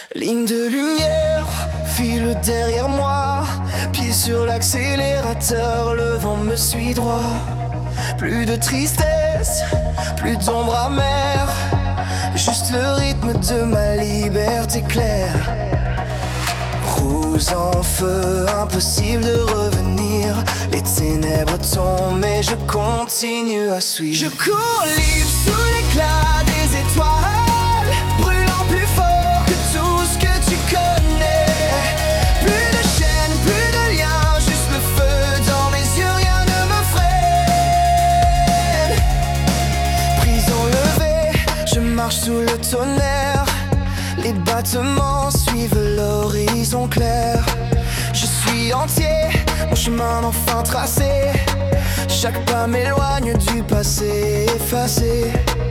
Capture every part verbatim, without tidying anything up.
Ligne de lumière, file derrière moi. Pied sur l'accélérateur, le vent me suit droit. Plus de tristesse, plus d'ombre amère, juste le rythme de ma liberté claire. Rose en feu, impossible de revenir. Les ténèbres tombent mais je continue à suivre. Je cours libre sous l'éclat des étoiles, brûlant plus fort que tout ce que tu connais. Plus de chaînes, plus de liens, juste le feu dans mes yeux, rien ne me freine. Prison levée, je marche sous le tonnerre. Les battements suivent l'horizon clair. Je suis entier, mon chemin enfin tracé. Chaque pas m'éloigne du passé effacé.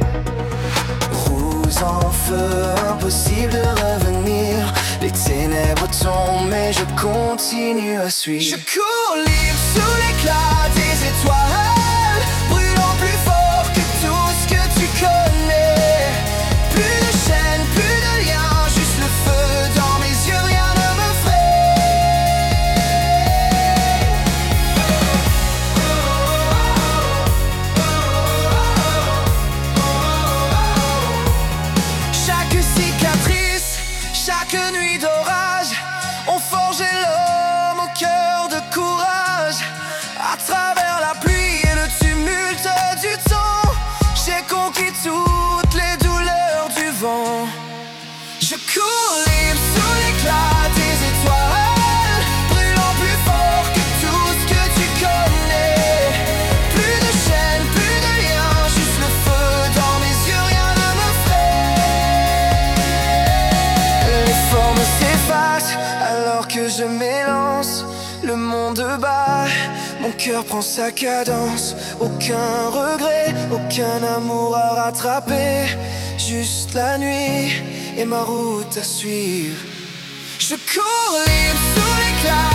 Rose en feu, impossible de revenir. Les ténèbres tombent mais je continue à suivre. Je cours libre sous l'éclat des étoiles, brûlant plus fort que tout ce que tu connais. Plus de chaînes, plus de liens, juste le feu dans mes yeux, rien ne me freine. Chaque cicatrice, chaque nuit d'orage ont forgé l'homme au cœur de courage. À travers la pluie et le tumulte du temps, j'ai conquis toutes les douleurs du vent. Je cours libre sous l'éclat des étoiles, brûlant plus fort que tout ce que tu connais. Plus de chaînes, plus de liens, juste le feu dans mes yeux, rien ne me freine. Les formes s'effacent alors que je m'élance. Le monde bat, mon cœur prend sa cadence. Aucun regret, aucun amour à rattraper. Juste la nuit et ma route à suivre. Je cours libre sous l'éclat